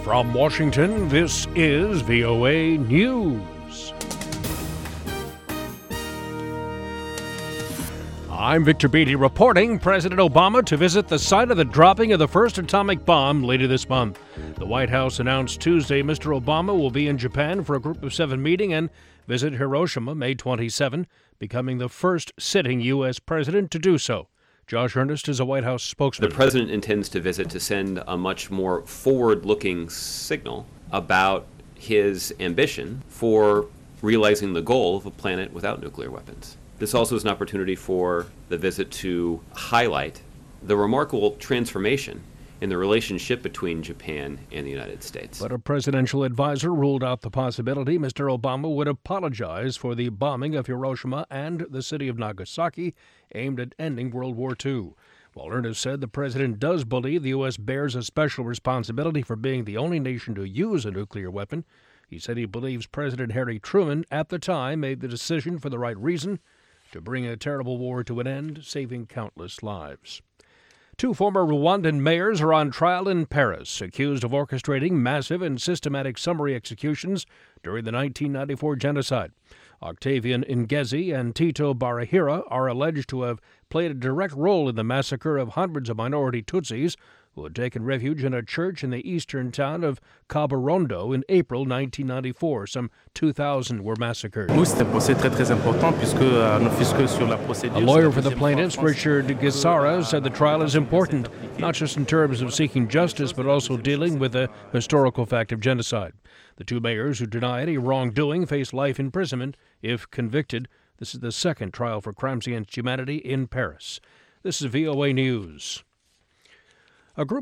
From Washington, this is VOA News. I'm Victor Beatty reporting President Obama to visit the site of the dropping of the first atomic bomb later this month. The White House announced Tuesday Mr. Obama will be in Japan for a Group of 7 meeting and visit Hiroshima May 27, becoming the first sitting U.S. president to do so. Josh Earnest is a White House spokesman. The president intends to visit to send a much more forward-looking signal about his ambition for realizing the goal of a planet without nuclear weapons. This also is an opportunity for the visit to highlight the remarkable transformation in the relationship between Japan and the United States. But a presidential advisor ruled out the possibility Mr. Obama would apologize for the bombing of Hiroshima and the city of Nagasaki aimed at ending World War II. While Earnest said the president does believe the U.S. bears a special responsibility for being the only nation to use a nuclear weapon, he said he believes President Harry Truman at the time made the decision for the right reason to bring a terrible war to an end, saving countless lives. 2 former Rwandan mayors are on trial in Paris, accused of orchestrating massive and systematic summary executions during the 1994 genocide. Octavian Ngezi and Tito Barahira are alleged to have played a direct role in the massacre of hundreds of minority Tutsis who had taken refuge in a church in the eastern town of Kabarondo in April 1994. Some 2,000 were massacred. A lawyer for the plaintiffs, Richard Gisara, said the trial is important, not just in terms of seeking justice, but also dealing with the historical fact of genocide. The 2 mayors who deny any wrongdoing face life imprisonment if convicted. This is the second trial for crimes against humanity in Paris. This is VOA News. A group